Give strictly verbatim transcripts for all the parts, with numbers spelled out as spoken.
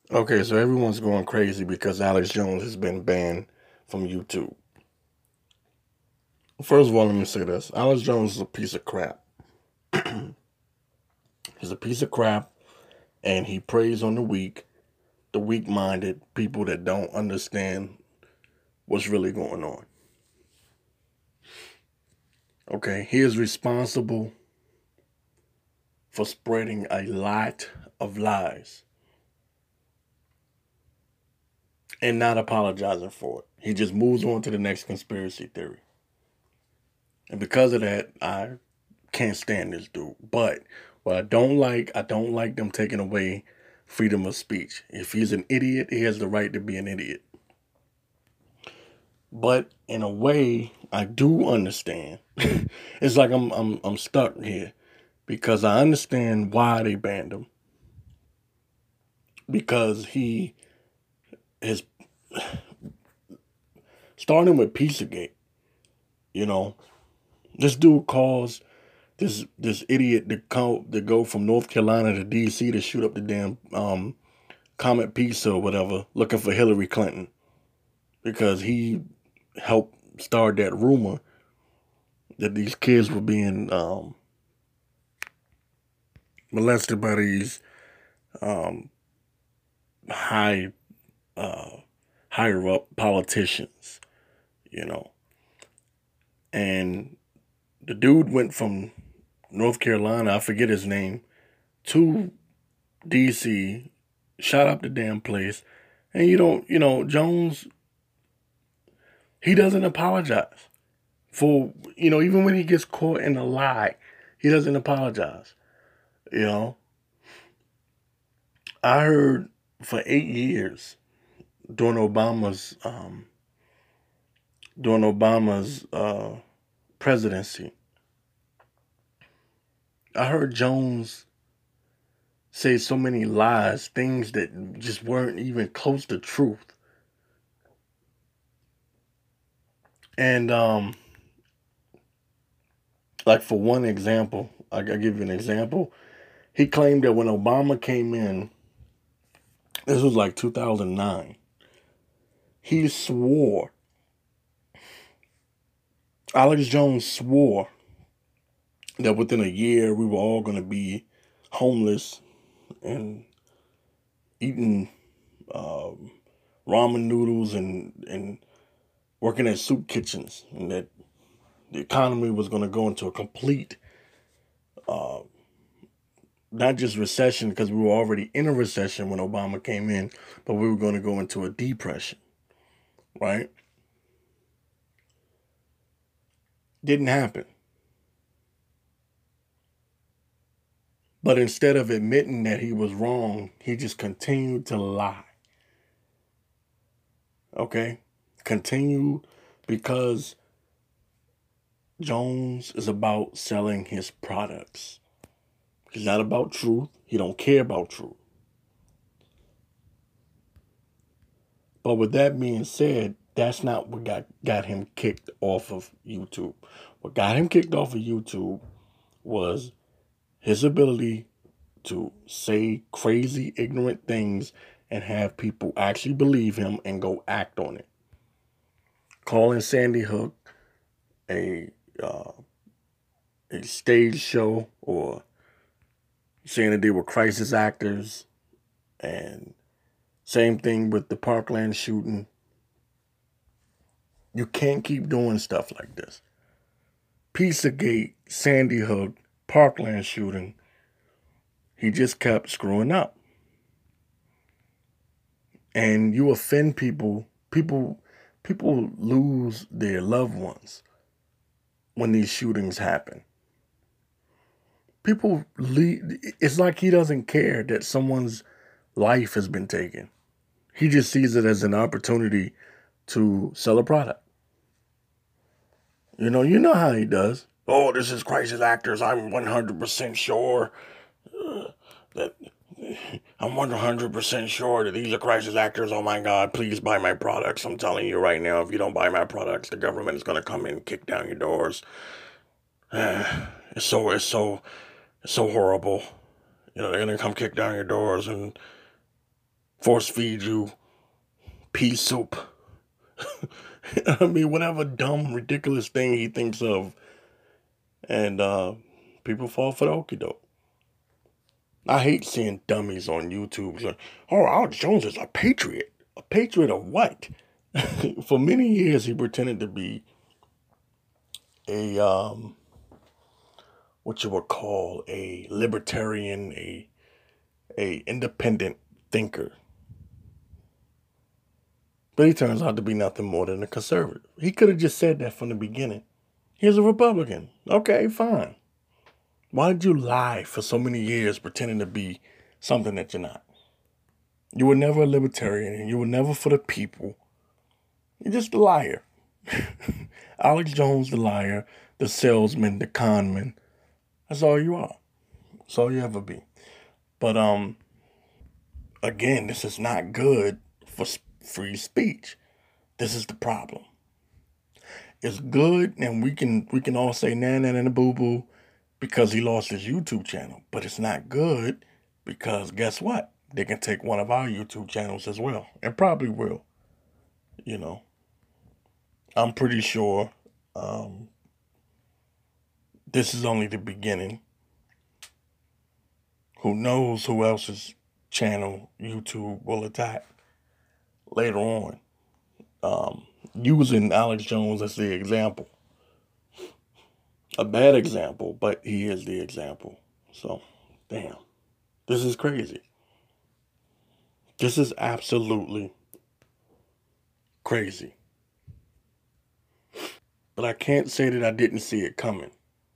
Okay, so everyone's going crazy because Alex Jones has been banned from YouTube. First of all, let me say this. Alex Jones is a piece of crap. He's a piece of crap, and he preys on the weak, the weak-minded, people that don't understand what's really going on. Okay, he is responsible for spreading a lot of lies and not apologizing for it. He just moves on to the next conspiracy theory. And because of that, I can't stand this dude. But what I don't like, I don't like them taking away freedom of speech. If he's an idiot, he has the right to be an idiot. But in a way, I do understand. It's like I'm I'm I'm stuck here because I understand why they banned him. Because he is starting with Pizzagate, you know. This dude caused this this idiot to come to go from North Carolina to D C to shoot up the damn um, Comet Pizza or whatever, looking for Hillary Clinton because he helped start that rumor that these kids were being um, molested by these um, high uh, higher up politicians, you know. And the dude went from North Carolina, I forget his name, to D C, shot up the damn place. And you don't, you know, Jones, he doesn't apologize for, you know, even when he gets caught in a lie, he doesn't apologize. You know, I heard for eight years during Obama's, um, during Obama's uh, presidency, I heard Jones say so many lies, things that just weren't even close to truth. And um, like for one example, I will give you an example. He claimed that when Obama came in, this was like two thousand nine, he swore, Alex Jones swore that within a year we were all going to be homeless and eating um, ramen noodles and, and working at soup kitchens, and that the economy was going to go into a complete, uh, not just recession, because we were already in a recession when Obama came in, but we were going to go into a depression, right? Didn't happen. But instead of admitting that he was wrong, he just continued to lie. Okay? Continue because Jones is about selling his products. He's not about truth. He don't care about truth. But with that being said, that's not what got, got him kicked off of YouTube. What got him kicked off of YouTube was his ability to say crazy, ignorant things and have people actually believe him and go act on it. Calling Sandy Hook a uh, a stage show, or saying that they were crisis actors, and same thing with the Parkland shooting. You can't keep doing stuff like this. Pizzagate, Sandy Hook, Parkland shooting. He just kept screwing up. And you offend people. People people lose their loved ones when these shootings happen. People leave, it's like he doesn't care that someone's life has been taken. He just sees it as an opportunity to sell a product. You know, you know how he does. Oh, this is crisis actors. I'm one hundred percent sure uh, that I'm one hundred percent sure that these are crisis actors. Oh my God, please buy my products. I'm telling you right now, if you don't buy my products, the government is going to come in and kick down your doors. Uh, it's so, it's so, it's so horrible. You know, they're going to come kick down your doors and force feed you pea soup. I mean, whatever dumb, ridiculous thing he thinks of. And uh, people fall for the okie doke. I hate seeing dummies on YouTube saying, oh, Alex Jones is a patriot. A patriot of what? For many years, he pretended to be a, um, what you would call a libertarian, a, a independent thinker. But he turns out to be nothing more than a conservative. He could have just said that from the beginning. He's a Republican. Okay, fine. Why did you lie for so many years pretending to be something that you're not? You were never a libertarian and you were never for the people. You're just a liar. Alex Jones, the liar, the salesman, the conman. That's all you are. That's all you ever be. But, um, again, this is not good for free speech. This is the problem. It's good, and we can we can all say na na na boo boo because he lost his YouTube channel. But it's not good because guess what? They can take one of our YouTube channels as well, and probably will. You know, I'm pretty sure um, this is only the beginning. Who knows who else's channel YouTube will attack later on, um, using Alex Jones as the example. A bad example, but he is the example. So, damn. This is crazy. This is absolutely crazy. But I can't say that I didn't see it coming.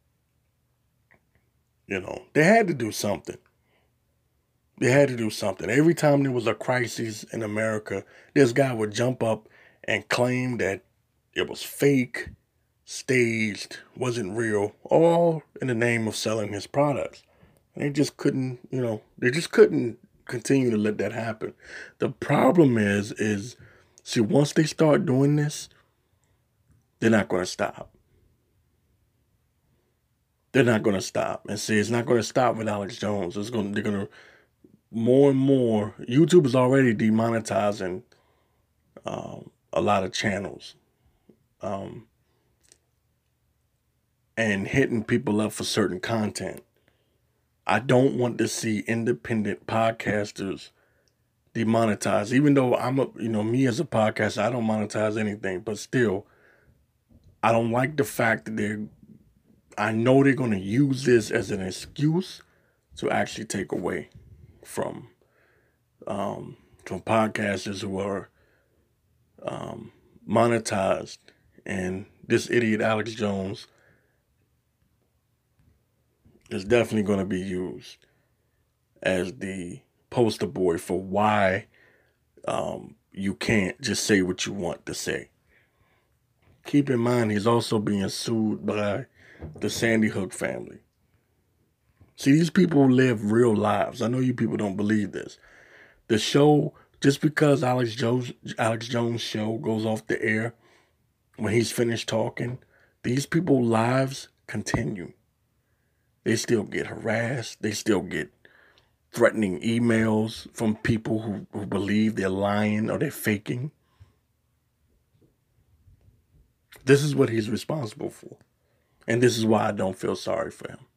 You know, they had to do something. They had to do something. Every time there was a crisis in America, this guy would jump up and claim that it was fake, staged, wasn't real, all in the name of selling his products. And they just couldn't, you know, they just couldn't continue to let that happen. The problem is, is, see, once they start doing this, they're not going to stop. They're not going to stop. And see, it's not going to stop with Alex Jones. It's going, they're going to, more and more, YouTube is already demonetizing um, a lot of channels. Um, and hitting people up for certain content. I don't want to see independent podcasters demonetized. Even though I'm a, you know, me as a podcaster, I don't monetize anything, but still, I don't like the fact that they're, I know they're going to use this as an excuse to actually take away from, um, from podcasters who are um, monetized. And this idiot Alex Jones is definitely going to be used as the poster boy for why um, you can't just say what you want to say. Keep in mind, he's also being sued by the Sandy Hook family. See, these people live real lives. I know you people don't believe this. The show, just because Alex Jones, Alex Jones' show goes off the air when he's finished talking, these people's lives continue. They still get harassed. They still get threatening emails from people who, who believe they're lying or they're faking. This is what he's responsible for. And this is why I don't feel sorry for him.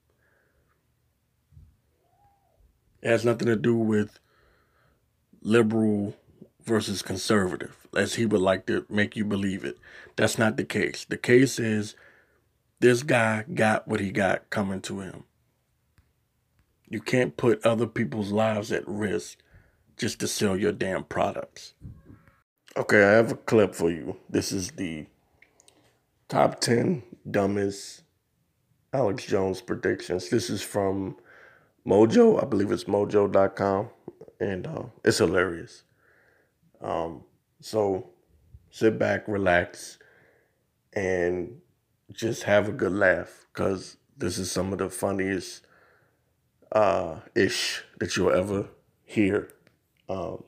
It has nothing to do with liberal versus conservative, as he would like to make you believe it. That's not the case. The case is this guy got what he got coming to him. You can't put other people's lives at risk just to sell your damn products. Okay, I have a clip for you. This is the top ten dumbest Alex Jones predictions. This is from Mojo. I believe it's mojo dot com. And uh, it's hilarious. Um, so sit back, relax, and just have a good laugh, because this is some of the funniest uh, ish that you'll ever hear. Um,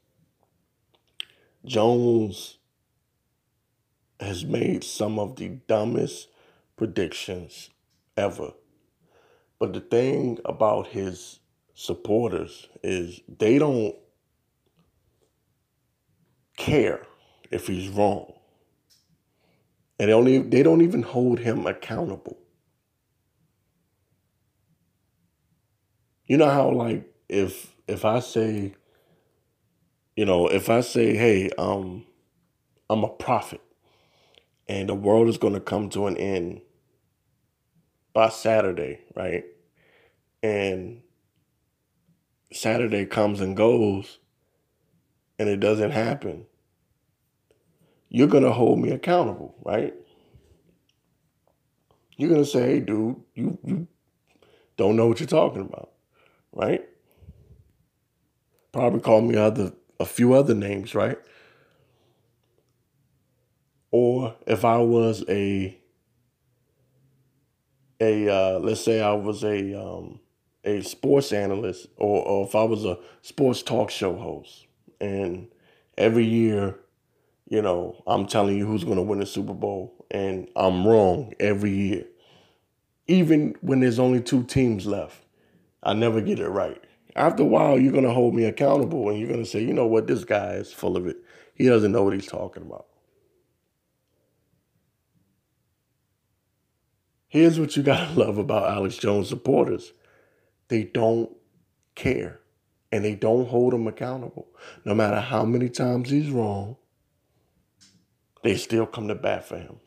Jones has made some of the dumbest predictions ever. But the thing about his supporters is they don't care if he's wrong. And they don't even, they don't even hold him accountable. You know how, like, if if I say, you know, if I say, hey, um, I'm a prophet and the world is going to come to an end by Saturday, right? And Saturday comes and goes and it doesn't happen. You're going to hold me accountable, right? You're going to say, hey, dude, you, you don't know what you're talking about, right? Probably call me other a few other names, right? Or if I was a a uh, let's say I was a um, a sports analyst, or, or if I was a sports talk show host, and every year, you know, I'm telling you who's going to win the Super Bowl, and I'm wrong every year, even when there's only two teams left, I never get it right. After a while, you're going to hold me accountable, and you're going to say, you know what, this guy is full of it. He doesn't know what he's talking about. Here's what you got to love about Alex Jones supporters. They don't care, and they don't hold him accountable. No matter how many times he's wrong, they still come to bat for him.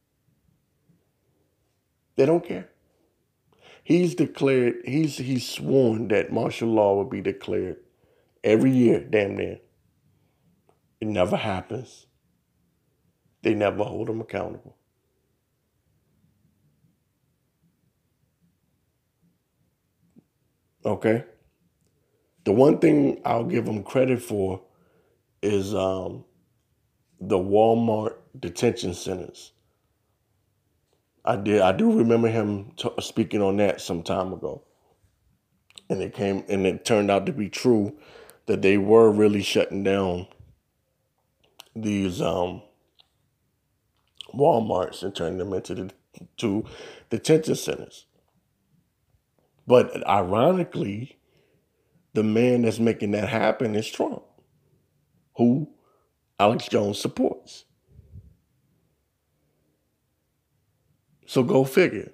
They don't care. He's declared, he's he's sworn that martial law will be declared every year, damn near. It never happens. They never hold him accountable. Okay? The one thing I'll give him credit for is um, the Walmart detention centers. I did. I do remember him t- speaking on that some time ago, and it came and it turned out to be true that they were really shutting down these um, WalMarts and turning them into the to detention centers. But ironically, the man that's making that happen is Trump, who Alex Jones supports. So go figure.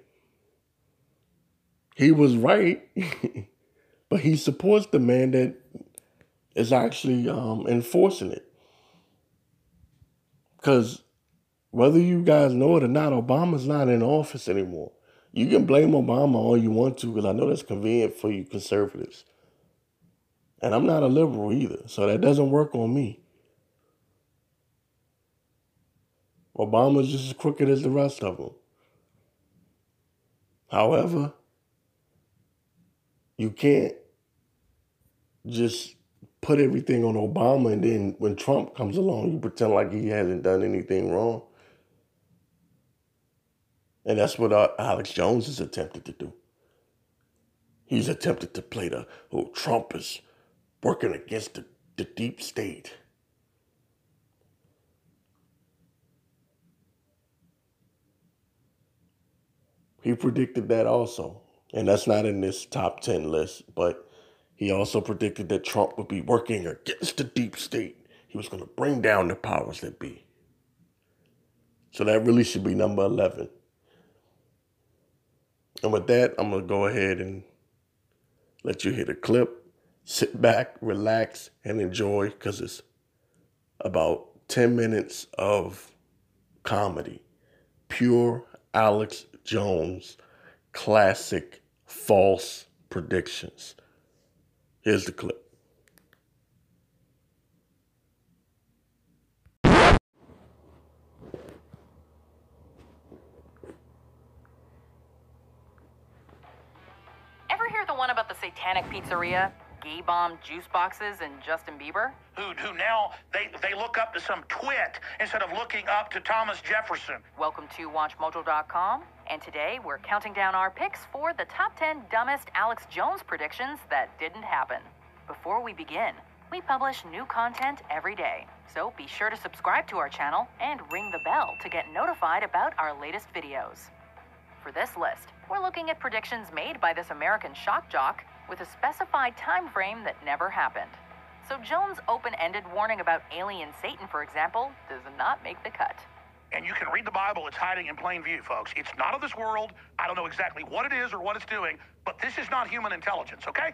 He was right, but he supports the man that is actually um, enforcing it. Because whether you guys know it or not, Obama's not in office anymore. You can blame Obama all you want to, because I know that's convenient for you conservatives. And I'm not a liberal either, so that doesn't work on me. Obama's just as crooked as the rest of them. However, you can't just put everything on Obama and then when Trump comes along, you pretend like he hasn't done anything wrong. And that's what uh, Alex Jones has attempted to do. He's attempted to play the, oh, Trump is working against the, the deep state. He predicted that also. And that's not in this top ten list, but he also predicted that Trump would be working against the deep state. He was going to bring down the powers that be. So that really should be number eleven. And with that, I'm going to go ahead and let you hear the clip. Sit back, relax, and enjoy, because it's about ten minutes of comedy. Pure Alex Jones, classic false predictions. Here's the clip. Ever hear the one about the satanic pizzeria, gay bomb juice boxes, and Justin Bieber? Who, who now they, they look up to some twit instead of looking up to Thomas Jefferson. Welcome to Watch Mojo dot com, and today we're counting down our picks for the top ten dumbest Alex Jones predictions that didn't happen. Before we begin, we publish new content every day, so be sure to subscribe to our channel and ring the bell to get notified about our latest videos. For this list, we're looking at predictions made by this American shock jock with a specified time frame that never happened. So Jones' open-ended warning about alien Satan, for example, does not make the cut. And you can read the Bible. It's hiding in plain view, folks. It's not of this world. I don't know exactly what it is or what it's doing, but this is not human intelligence, okay?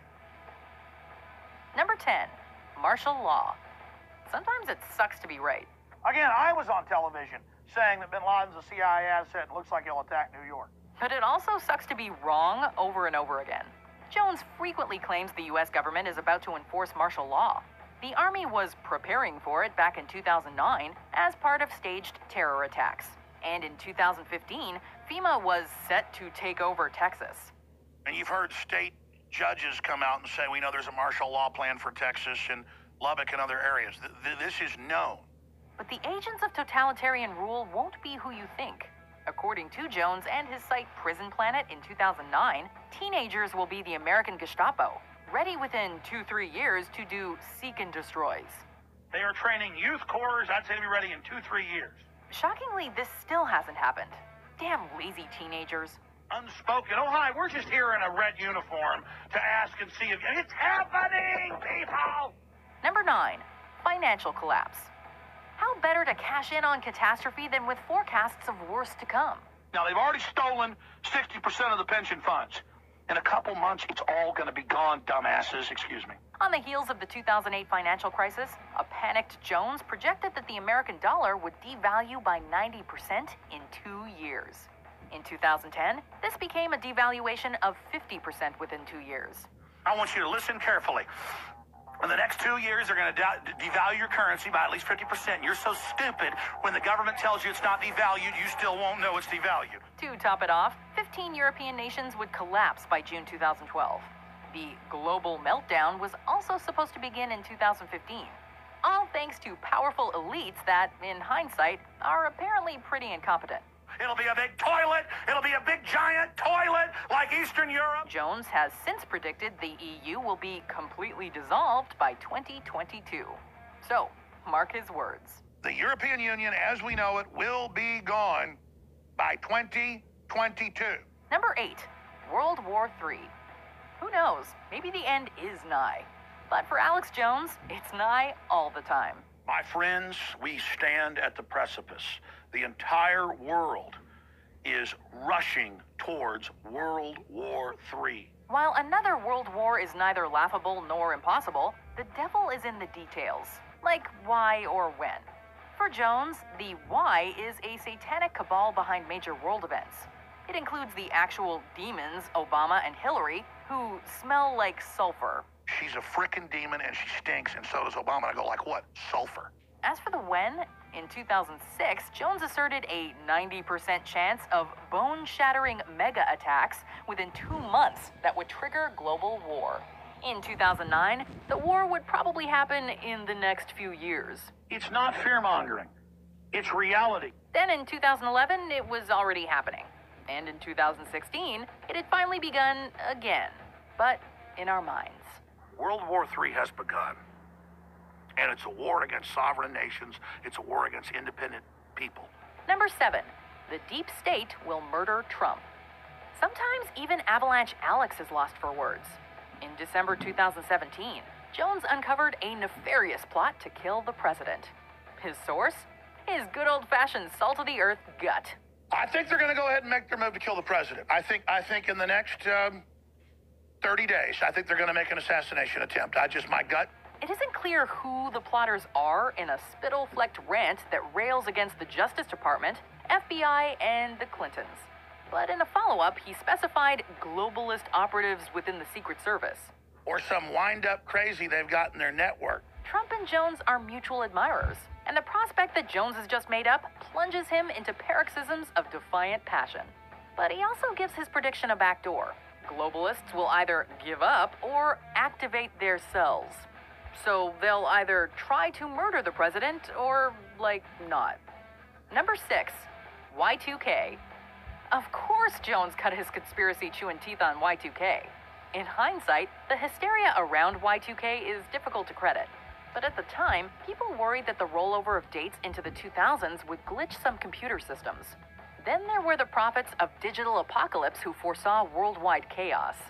Number ten, martial law. Sometimes it sucks to be right. Again, I was on television saying that bin Laden's a C I A asset and looks like he'll attack New York. But it also sucks to be wrong over and over again. Jones frequently claims the U S government is about to enforce martial law. The Army was preparing for it back in two thousand nine as part of staged terror attacks. And in two thousand fifteen, FEMA was set to take over Texas. And you've heard state judges come out and say, we know there's a martial law plan for Texas and Lubbock and other areas. Th th this is known. But the agents of totalitarian rule won't be who you think. According to Jones and his site Prison Planet in two thousand nine, teenagers will be the American Gestapo, ready within two, three years to do seek and destroys. They are training youth corps. I'd say to be ready in two, three years. Shockingly, this still hasn't happened. Damn lazy teenagers. Unspoken. Oh, hi, we're just here in a red uniform to ask and see if it's happening, people! Number nine, financial collapse. How better to cash in on catastrophe than with forecasts of worse to come? Now, they've already stolen sixty percent of the pension funds. In a couple months, it's all going to be gone, dumbasses. Excuse me. On the heels of the two thousand eight financial crisis, a panicked Jones projected that the American dollar would devalue by ninety percent in two years. In two thousand ten, this became a devaluation of fifty percent within two years. I want you to listen carefully. In the next two years, they're going to de devalue your currency by at least fifty percent. You're so stupid, when the government tells you it's not devalued, you still won't know it's devalued. To top it off, fifteen European nations would collapse by June two thousand twelve. The global meltdown was also supposed to begin in two thousand fifteen. All thanks to powerful elites that, in hindsight, are apparently pretty incompetent. It'll be a big toilet. It'll be a big giant toilet like Eastern Europe. Jones has since predicted the E U will be completely dissolved by twenty twenty-two. So, mark his words. The European Union, as we know it, will be gone by twenty twenty-two. Number eight, World War Three. Who knows? Maybe the end is nigh. But for Alex Jones, it's nigh all the time. My friends, we stand at the precipice. The entire world is rushing towards World War Three. While another world war is neither laughable nor impossible, the devil is in the details, like why or when. For Jones, the why is a satanic cabal behind major world events. It includes the actual demons, Obama and Hillary, who smell like sulfur. She's a frickin' demon and she stinks, and so does Obama. And I go, like what? Sulfur. As for the when, in two thousand six, Jones asserted a ninety percent chance of bone-shattering mega attacks within two months that would trigger global war. In two thousand nine, the war would probably happen in the next few years. It's not fear-mongering. It's reality. Then in two thousand eleven, it was already happening. And in two thousand sixteen, it had finally begun again, but in our minds. World War Three has begun. And it's a war against sovereign nations. It's a war against independent people. Number seven, the deep state will murder Trump. Sometimes even Avalanche Alex is lost for words. In December two thousand seventeen, Jones uncovered a nefarious plot to kill the president. His source? His good old-fashioned salt-of-the-earth gut. I think they're going to go ahead and make their move to kill the president. I think, I think in the next um, thirty days, I think they're going to make an assassination attempt. I just, my gut. It isn't clear who the plotters are in a spittle-flecked rant that rails against the Justice Department, F B I, and the Clintons. But in a follow-up, he specified globalist operatives within the Secret Service. Or some wind-up crazy they've got in their network. Trump and Jones are mutual admirers, and the prospect that Jones has just made up plunges him into paroxysms of defiant passion. But he also gives his prediction a backdoor. Globalists will either give up or activate their cells. So they'll either try to murder the president or, like, not. Number six, Y two K. Of course Jones cut his conspiracy-chewing teeth on Y two K. In hindsight, the hysteria around Y two K is difficult to credit. But at the time, people worried that the rollover of dates into the two thousands would glitch some computer systems. Then there were the prophets of digital apocalypse who foresaw worldwide chaos.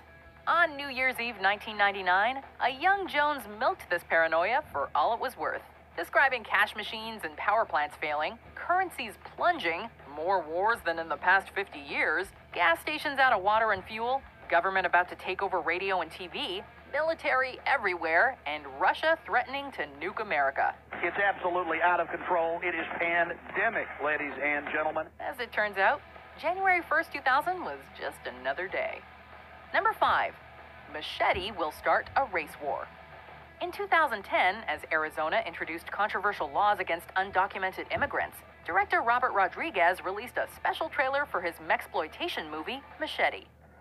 On New Year's Eve nineteen ninety-nine, a young Jones milked this paranoia for all it was worth, describing cash machines and power plants failing, currencies plunging, more wars than in the past fifty years, gas stations out of water and fuel, government about to take over radio and T V, military everywhere, and Russia threatening to nuke America. It's absolutely out of control. It is pandemic, ladies and gentlemen. As it turns out, January first, two thousand was just another day. Number five, Machete will start a race war. In two thousand ten, as Arizona introduced controversial laws against undocumented immigrants, director Robert Rodriguez released a special trailer for his mexploitation movie, Machete.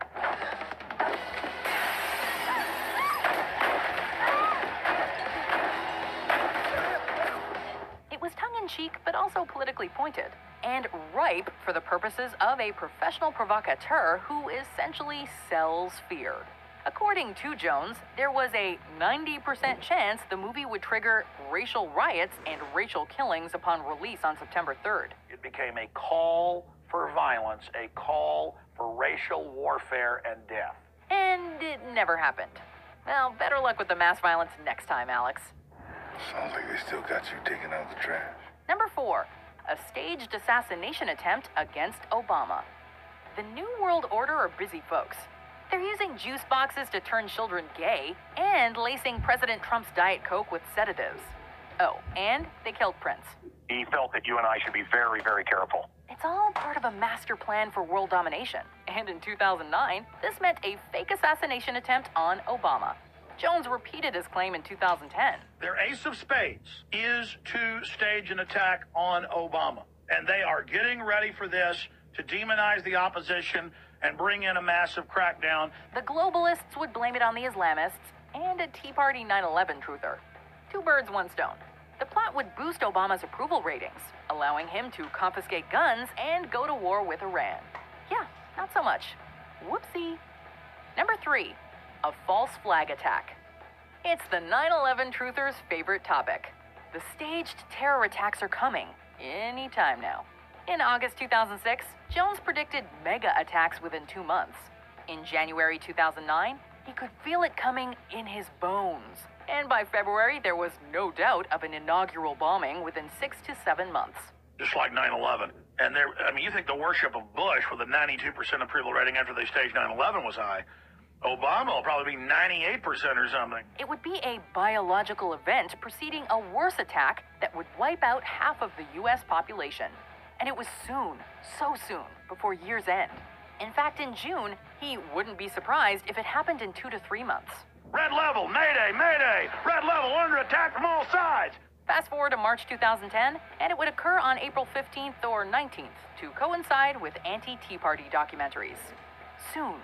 It was tongue-in-cheek, but also politically pointed, and ripe for the purposes of a professional provocateur who essentially sells fear. According to Jones, there was a ninety percent chance the movie would trigger racial riots and racial killings upon release on September third. It became a call for violence, a call for racial warfare and death. And it never happened. Well, better luck with the mass violence next time, Alex. Sounds like they still got you digging out the trash. Number four, a staged assassination attempt against Obama. The New World Order are busy folks. They're using juice boxes to turn children gay and lacing President Trump's Diet Coke with sedatives. Oh, and they killed Prince. He felt that you and I should be very, very careful. It's all part of a master plan for world domination. And in two thousand nine, this meant a fake assassination attempt on Obama. Jones repeated his claim in two thousand ten. Their ace of spades is to stage an attack on Obama. And they are getting ready for this to demonize the opposition and bring in a massive crackdown. The globalists would blame it on the Islamists and a Tea Party nine eleven truther. Two birds, one stone. The plot would boost Obama's approval ratings, allowing him to confiscate guns and go to war with Iran. Yeah, not so much. Whoopsie. Number three, a false flag attack. It's the nine eleven truther's favorite topic. The staged terror attacks are coming any time now. In August two thousand six, Jones predicted mega attacks within two months. In January two thousand nine, he could feel it coming in his bones. And by February, there was no doubt of an inaugural bombing within six to seven months. Just like nine eleven. And there, I mean, you think the worship of Bush with a ninety-two percent approval rating after they staged nine eleven was high. Obama will probably be ninety-eight percent or something. It would be a biological event preceding a worse attack that would wipe out half of the U S population. And it was soon, so soon, before year's end. In fact, in June, he wouldn't be surprised if it happened in two to three months. Red level, mayday, mayday, red level, under attack from all sides. Fast forward to March two thousand ten, and it would occur on April fifteenth or nineteenth to coincide with anti-Tea Party documentaries. Soon.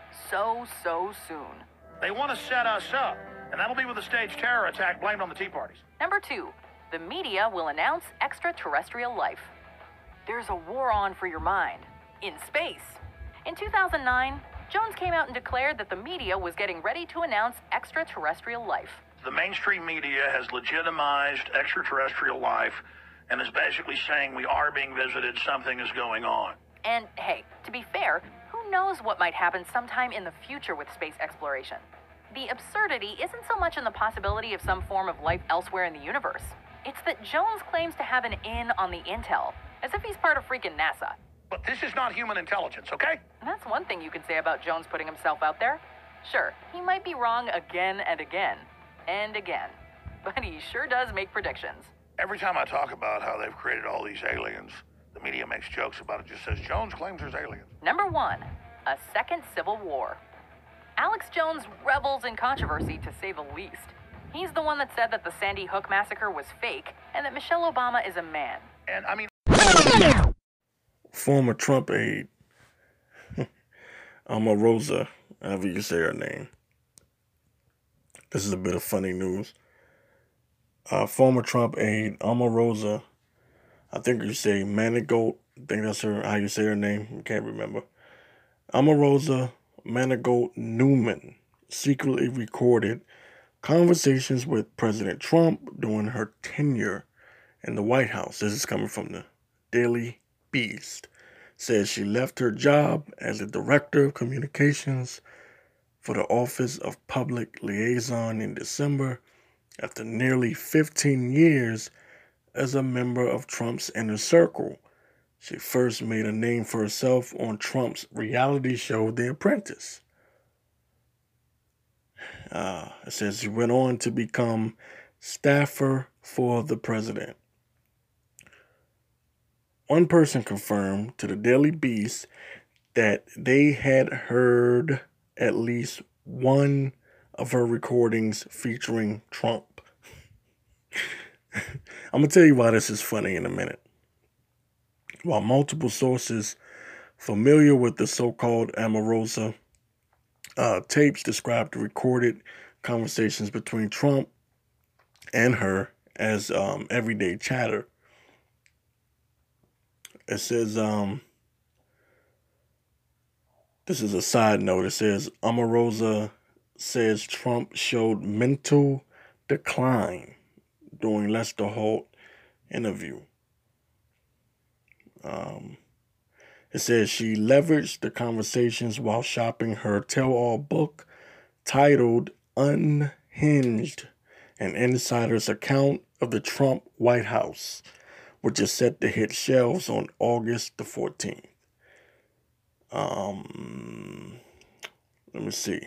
So, so soon. They want to set us up, and that'll be with a staged terror attack blamed on the Tea Parties. Number two, the media will announce extraterrestrial life. There's a war on for your mind. In space. In two thousand nine, Jones came out and declared that the media was getting ready to announce extraterrestrial life. The mainstream media has legitimized extraterrestrial life and is basically saying we are being visited, something is going on. And hey, to be fair, who knows what might happen sometime in the future with space exploration? The absurdity isn't so much in the possibility of some form of life elsewhere in the universe. It's that Jones claims to have an in on the intel, as if he's part of freaking NASA. But this is not human intelligence, okay? And that's one thing you can say about Jones putting himself out there. Sure, he might be wrong again and again, and again, but he sure does make predictions. Every time I talk about how they've created all these aliens, the media makes jokes about it, just says Jones claims there's aliens. Number one, a second civil war. Alex Jones revels in controversy, to say the least. He's the one that said that the Sandy Hook massacre was fake and that Michelle Obama is a man. And I mean, former Trump aide, Omarosa, however you say her name. This is a bit of funny news. Uh, former Trump aide, Omarosa, I think you say Manigault, I think that's her, how you say her name, I can't remember. Omarosa Manigault Newman secretly recorded conversations with President Trump during her tenure in the White House. This is coming from the Daily Beast. Says she left her job as a director of communications for the office of public liaison in December after nearly fifteen years as a member of Trump's inner circle. She first made a name for herself on Trump's reality show, The Apprentice. Uh, it says she went on to become staffer for the president. One person confirmed to the Daily Beast that they had heard at least one of her recordings featuring Trump. I'm going to tell you why this is funny in a minute. While multiple sources familiar with the so-called Omarosa uh, tapes described the recorded conversations between Trump and her as um, everyday chatter. It says, um, this is a side note. It says, Omarosa says Trump showed mental decline during Lester Holt interview. Um, it says she leveraged the conversations while shopping her tell-all book titled Unhinged, an insider's account of the Trump White House, which is set to hit shelves on August the fourteenth. Um, let me see.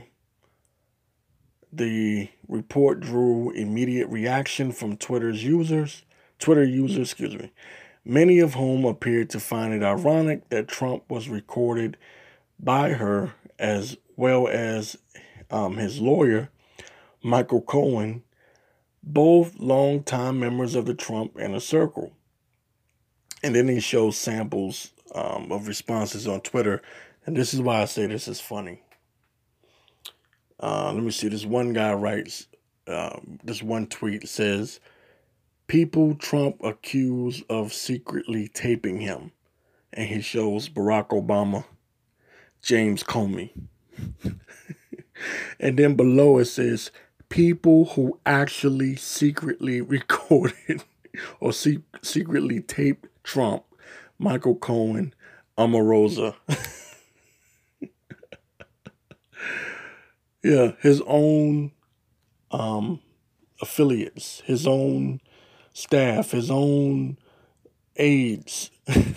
The report drew immediate reaction from Twitter's users, Twitter users, excuse me, many of whom appeared to find it ironic that Trump was recorded by her, as well as um, his lawyer, Michael Cohen, both longtime members of the Trump inner circle. And then he shows samples um, of responses on Twitter. And this is why I say this is funny. Uh, let me see. This one guy writes, uh, this one tweet says, people Trump accused of secretly taping him. And he shows Barack Obama, James Comey. And then below it says, people who actually secretly recorded or se- secretly taped Trump, Michael Cohen, Omarosa. Yeah, his own um, affiliates, his own staff, his own aides.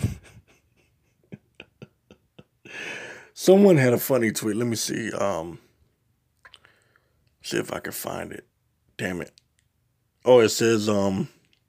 Someone had a funny tweet. Let me see. Um, see if I can find it. Damn it. Oh, it says, um,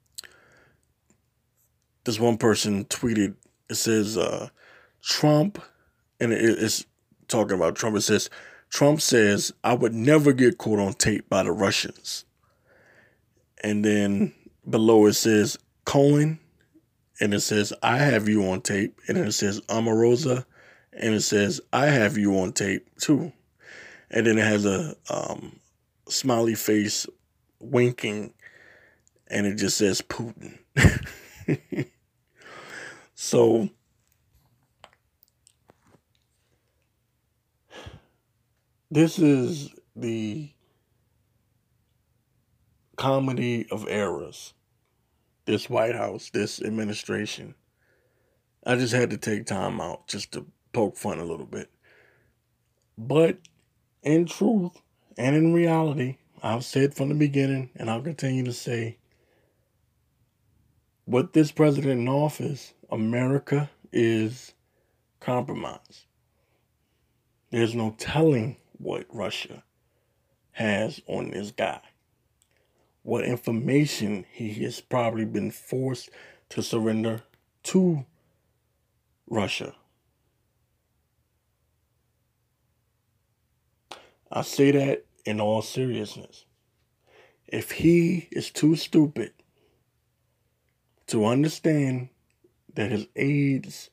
this one person tweeted, it says, uh, Trump, and it, it's talking about Trump. It says, Trump says, I would never get caught on tape by the Russians. And then below it says, Cohen, and it says, I have you on tape. And then it says, Omarosa, and it says, I have you on tape too. And then it has a um, smiley face winking, and it just says Putin. So, this is the comedy of errors. This White House, this administration. I just had to take time out just to poke fun a little bit. But in truth and in reality, I've said from the beginning, and I'll continue to say, with this president in office, America is compromised. There's no telling what Russia has on this guy. What information he has probably been forced to surrender to Russia. I say that in all seriousness. If he is too stupid to understand that his aides,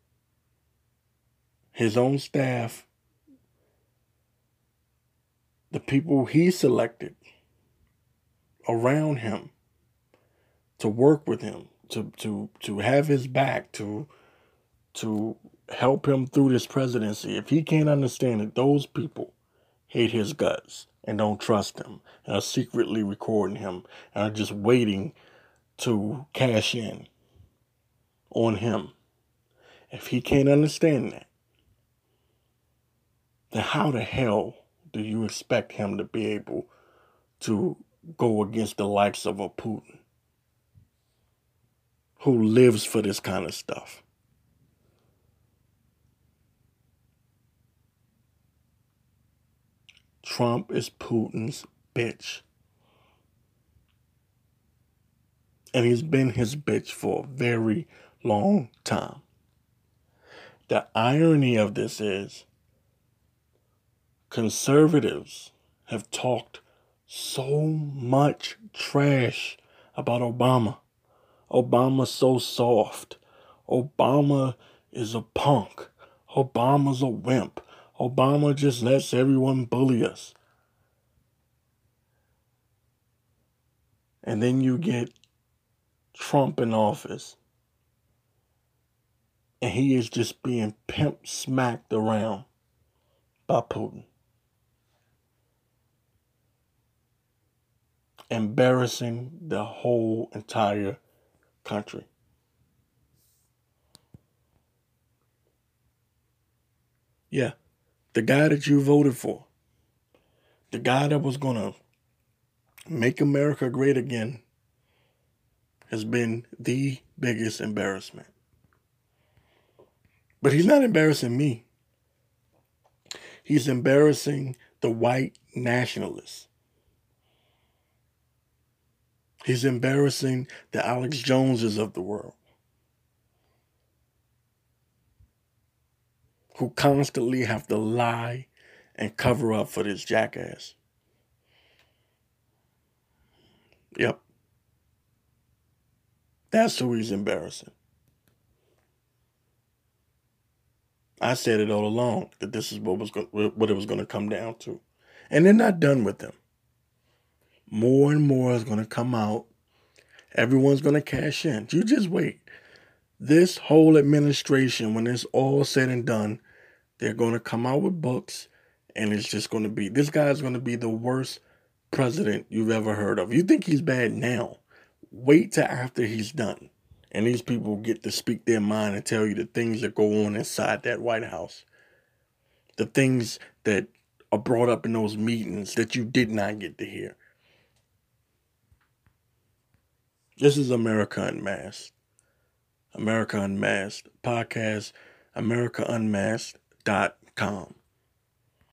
his own staff, the people he selected around him to work with him, to to to have his back, to to help him through this presidency, if he can't understand that those people hate his guts and don't trust him and are secretly recording him and are just waiting to cash in on him, if he can't understand that, then how the hell do you expect him to be able to go against the likes of a Putin, who lives for this kind of stuff? Trump is Putin's bitch. And he's been his bitch for a very long time. The irony of this is conservatives have talked so much trash about Obama. Obama's so soft. Obama is a punk. Obama's a wimp. Obama just lets everyone bully us. And then you get Trump in office, and he is just being pimp smacked around by Putin. Embarrassing the whole entire country. Yeah, the guy that you voted for, the guy that was going to make America great again, has been the biggest embarrassment. But he's not embarrassing me. He's embarrassing the white nationalists. He's embarrassing the Alex Joneses of the world, who constantly have to lie and cover up for this jackass. Yep. That's who he's embarrassing. I said it all along that this is what was going, what it was going to come down to. And they're not done with them. More and more is going to come out. Everyone's going to cash in. You just wait. This whole administration, when it's all said and done, they're going to come out with books, and it's just going to be, this guy's going to be the worst president you've ever heard of. You think he's bad now? Wait till after he's done. And these people get to speak their mind and tell you the things that go on inside that White House. The things that are brought up in those meetings that you did not get to hear. This is America Unmasked. America Unmasked podcast, america unmasked dot com.